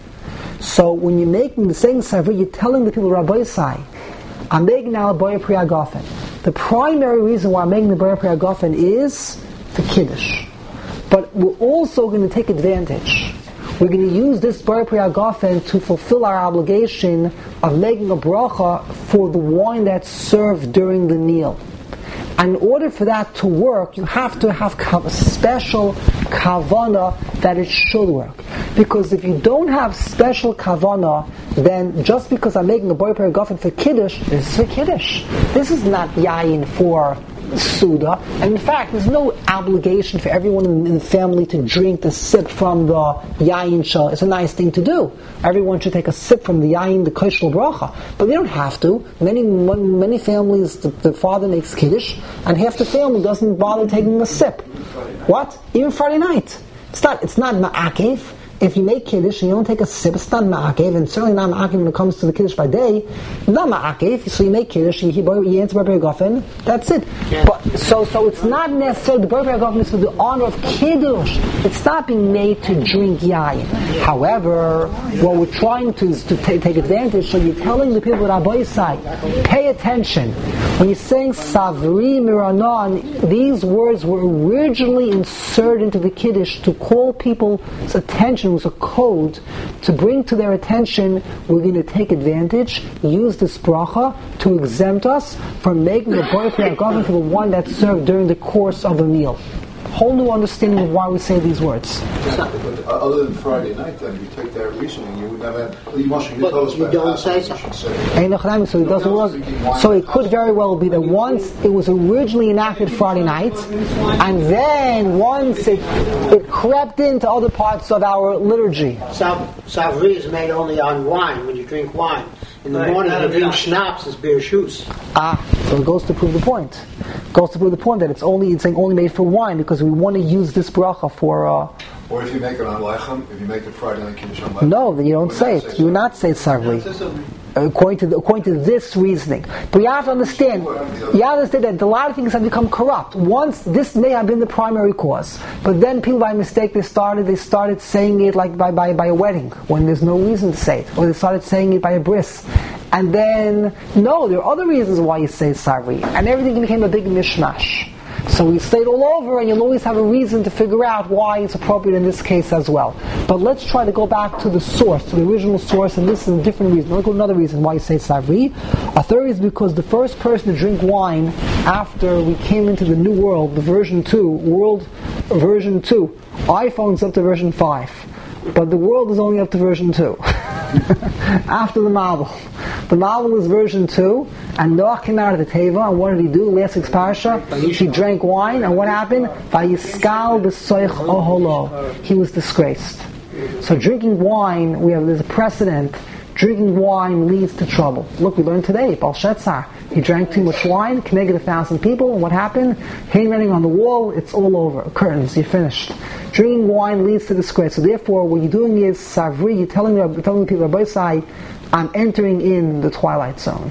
So when you're making the saying Savri, you're telling the people, Rabbi Yisai, I'm making now a Bori Pri Hagafen. The primary reason why I'm making the Bori Pri Hagafen is for Kiddush. But we're also going to take advantage. We're going to use this Bori Pri Hagafen to fulfill our obligation of making a bracha for the wine that's served during the meal. And in order for that to work, you have to have a special kavanah that it should work. Because if you don't have special kavanah, then just because I'm making a Bori Pri Hagafen for Kiddush, this is for Kiddush. This is not yayin for Suda, and in fact, there's no obligation for everyone in the family to drink the sip from the yayin shah. It's a nice thing to do. Everyone should take a sip from the yayin, the koshel bracha, but they don't have to. Many many families, the, the father makes kiddush, and half the family doesn't bother taking a sip. What? Even Friday night. It's not. It's not ma'akev. If you make kiddush and you don't take a sip, it's not ma'akev, and certainly not ma'akev when it comes to the kiddush by day. Not ma'akev. So you make kiddush, you, you answer Bori Pri Hagafen. That's it. Yeah. But so so it's not necessarily the Bori Pri Hagafen is for the honor of kiddush. It's not being made to drink yayin. However, what we're trying to is to t- take advantage. So you're telling the people at Rabbi Yisai, pay attention. When you're saying Savri Miranon, these words were originally inserted into the kiddush to call people's attention. Was a code to bring to their attention, we're going to take advantage, use this bracha to exempt us from making the Bori Pri Hagafen for the one that's served during the course of a meal. Whole new understanding of why we say these words. But other than Friday night, then you take that reasoning, you would never. You must but you don't say so. So it doesn't work. So it could very well be that once it was originally enacted Friday night, and then once it it crept into other parts of our liturgy. Savri is made only on wine when you drink wine. In the morning, you drink schnapps as beer shoes. Ah, so it goes to prove the point. It goes to prove the point that it's only it's saying only made for wine because we want to use this bracha for. Uh, or if you make it on lechem, if you make it Friday night kiddush on lechem. No, you don't say it. You do not say Savri. According to the, according to this reasoning, but you have to understand. You have to understand that a lot of things have become corrupt. Once this may have been the primary cause, but then people by mistake they started they started saying it like by, by, by a wedding when there's no reason to say it, or they started saying it by a bris, And then, no, there are other reasons why you say Savri. And everything became a big mishmash. So we say it all over, and you'll always have a reason to figure out why it's appropriate in this case as well. But let's try to go back to the source, to the original source, and this is a different reason. Let's go to another reason why you say Savri. A third is because the first person to drink wine after we came into the new world, the version two, world version two, iPhone's up to version five. But the world is only up to version two. After the Mabul. The Mabul is version two, and Noach came out of the Teva, and what did he do? Last week's parasha, he drank wine, and what happened? Vayiskal b'soich oholo. He was disgraced. So drinking wine, we have there's a precedent. Drinking wine leads to trouble. Look, we learned today, Baal Shetzar. He drank too much wine, connected a thousand people, and what happened? Handwriting on the wall, it's all over. Curtains, you're finished. Drinking wine leads to disgrace. So therefore, what you're doing is Savri, you're telling, you're telling the people, Rabbi Sai, I'm entering in the twilight zone.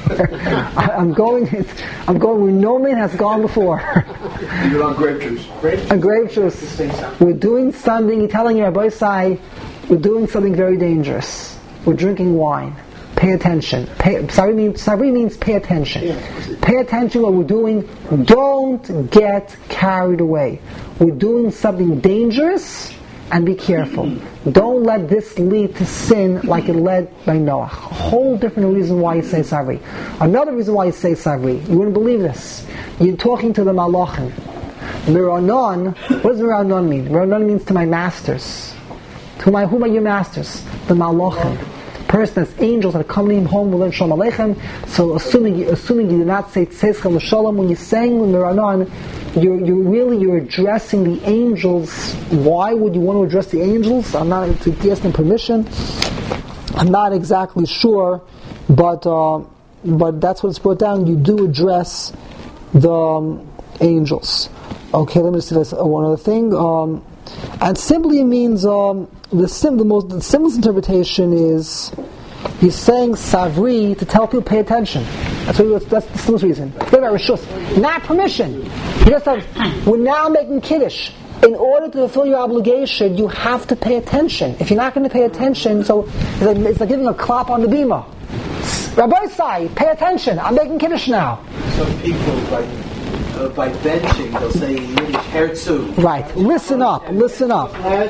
I'm going, I'm going where no man has gone before. You're on grape juice. On grape juice. We're doing something, you're telling your Rabbi Sai, we're doing something very dangerous. We're drinking wine. Pay attention. Pay, Savri means, Savri means pay attention. Pay attention to what we're doing. Don't get carried away. We're doing something dangerous, and be careful. Don't let this lead to sin like it led by Noah. A whole different reason why you say Savri. Another reason why you say Savri. You wouldn't believe this. You're talking to the Malachim. Miranon, what does Miranon mean? Miranon means to my masters. To my, who are your masters? The Malachim. Person that's angels that accompany him home will learn Shalom Aleichem. So assuming assuming you do not say Tzeischem L'Shalom, when you're saying Miranon, you're, you're really you're addressing the angels. Why would you want to address the angels? I'm not to ask them permission. I'm not exactly sure, but uh, but that's what it's brought down. You do address the um, angels. Okay, let me see this. Uh, one other thing. Um, and simply it means um, the sim, the most the simplest interpretation is he's saying Savri to tell people pay attention. That's what that's the simplest reason. Forget about Rishus. Not permission. You just have, we're now making Kiddush. In order to fulfill your obligation, you have to pay attention. If you're not going to pay attention, so it's like, it's like giving a clap on the bima. Rabbi Sai, pay attention. I'm making Kiddush now. Some people, by, uh, by benching, they'll say Herzog. Right. Listen up. Listen up.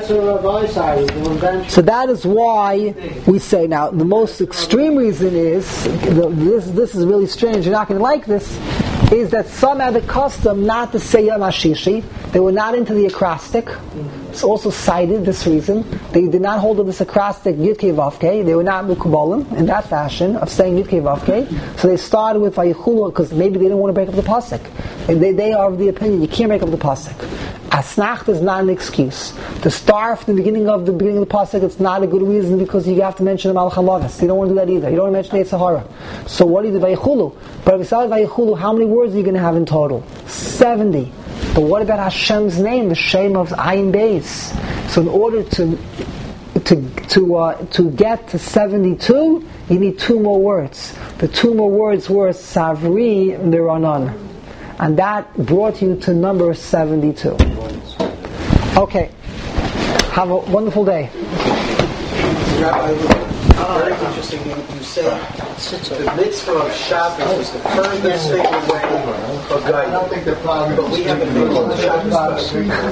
So that is why we say, now, the most extreme reason is, the, this, this is really strange, you're not going to like this, is that some had the custom not to say Yom HaShishi. They were not into the acrostic. It's also cited, this reason. They did not hold to this acrostic Yudkei Vavkei. They were not Mukubalim in that fashion of saying Yudkei Vavkei. So they started with Vayichulu because maybe they didn't want to break up the pasuk. And they, they are of the opinion you can't break up the pasuk. Asnacht is not an excuse. To start from the beginning of the beginning of the pasuk, it's not a good reason because you have to mention the Malach HaLavas. You don't want to do that either. You don't want to mention the Sahara. So what do you do? Vayichulu. But besides Vayichulu, how many words are you going to have in total? seventy. But what about Hashem's name, the Shem of Ayin Beis? So in order to to to uh, to get to seventy-two, you need two more words. The two more words were Savri Miranon, and that brought you to number seventy-two. Okay, have a wonderful day. Rabbi, very interesting. You, you say the mitzvah of Shabbos is the furthest thing away from God. I don't think they're probably. But we have a thing called Shabbos.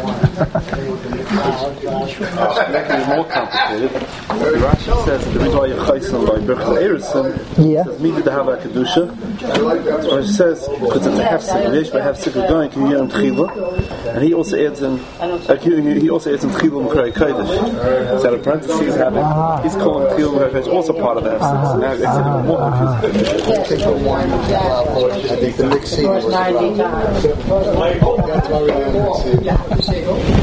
Making it more complicated. Rashi says the reason why you're chayson by Birchel Erusim Yeah. says needed to have a kedusha. Rashi says because it's a hefsek. Yesh by hefsek is going to hear in tchiva, and he also adds in like he, he also adds in tchiva m'krei kodesh. So the parentheses have it. He's calling tchiva m'krei kodesh also part of the hefsek. So now it's even more confusing. I think the mixing was. That's why we didn't mix it.